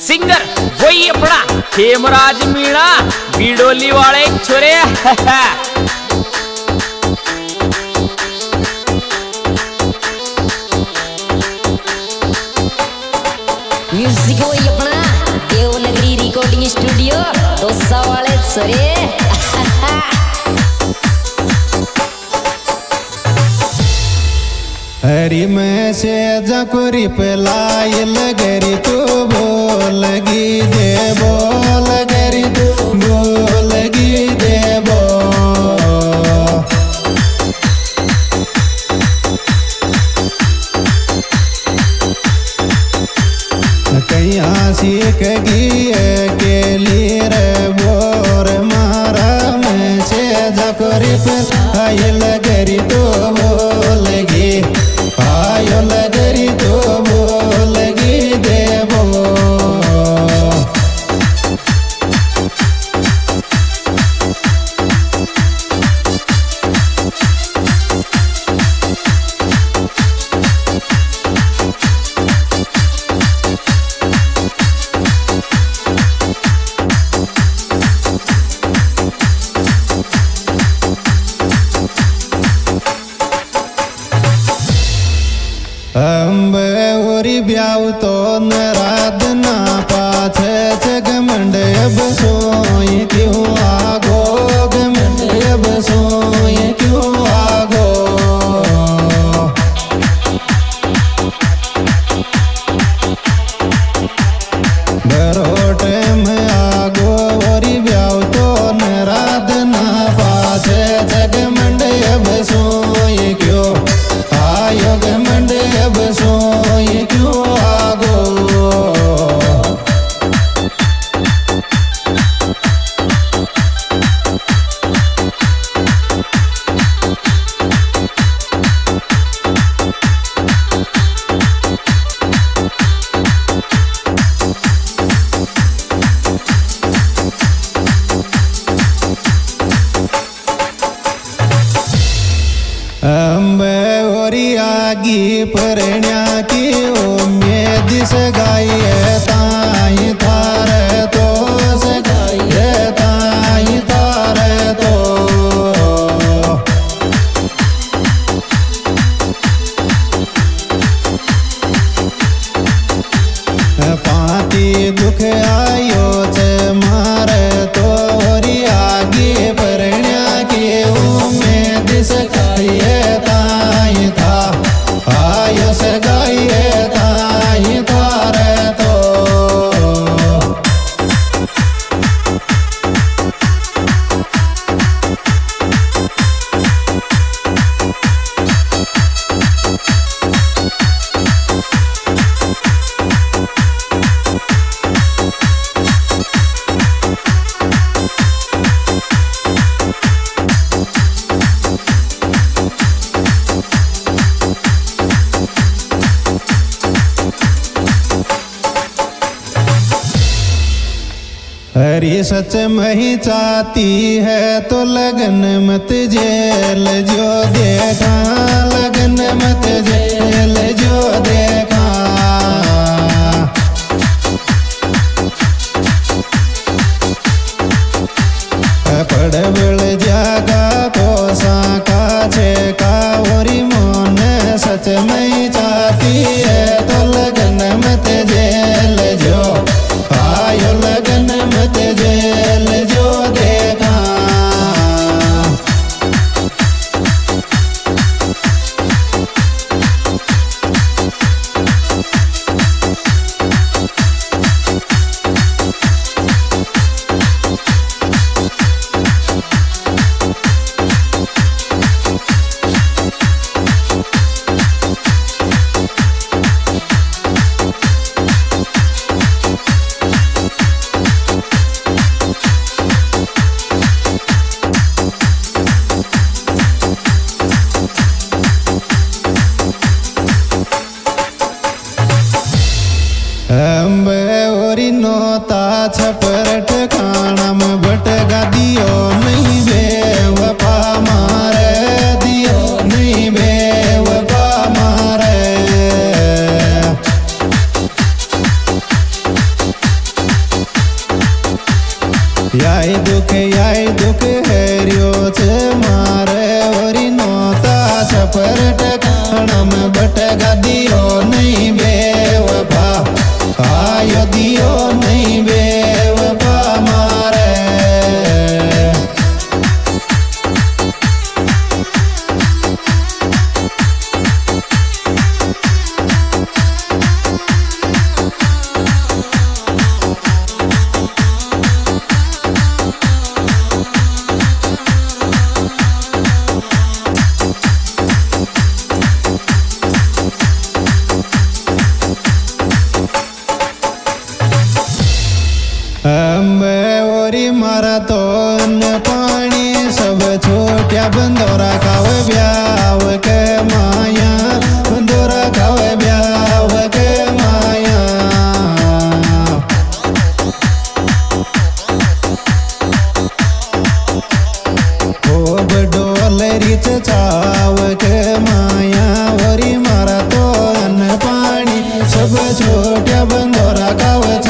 Singer वही अपना हेमराज मीणा बिडोली वाले छोरे। म्यूजिक वही अपना देवनगरी रिकॉर्डिंग स्टूडियो दोसा वाले छोरे। हरी में से जकुरी पे लायल गरी तू बोलगी दे बोल गरी तू बोलगी दे बो कहीं सीख गई के लिए बोर मारा में से जकुरी पे लायल गरी तू बोलगी आयो लगरी तो बोलगी देवो ब्याव तो नराद ना पाछे जगमंड अब सोई क्यों आगो गमंड अब सोई क्यों आगो बरोट में आगो वरी ब्याव तो नराद ना पाछे जगमंड अब सोई क्यों आयो गमंड अब सोई क्यों आगो आगी परण्या की उम्मीद सगाई ताई थारे तो सगाई ताई थारे तो पाती दुख आयो चे मारे तो आगी परण्या की उम्मीद सगाई ताई था आयो सगाई ताई थारे तो हरी सच मही चाहती है तो लगन मत जेल जो देखा लगन मत जेल जो देखा पड़बड़ जागा को साका छे का ओरी मोन सच मही चाहती है तो लगन मत जेल जो आयो लगन मत जेल जो देखा नोता छपरट खानम भटगा दियो नहीं बेवफा मारे दियो नहीं बेवफा मारे याय दुख हरियो छे मारे वरी नोता छपर टकणम बटगा दियो नहीं बेवफा आयो दियो नहीं बेवफा मारे ओरी मारा तो पानी सब छोटिया बंदोरा खावे ब्याव के माया बंदोरा खावे ब्याव के माया खूब डोलरी चाव के माया ओरी मारा तो पानी सब छोटिया बंदोरा खावे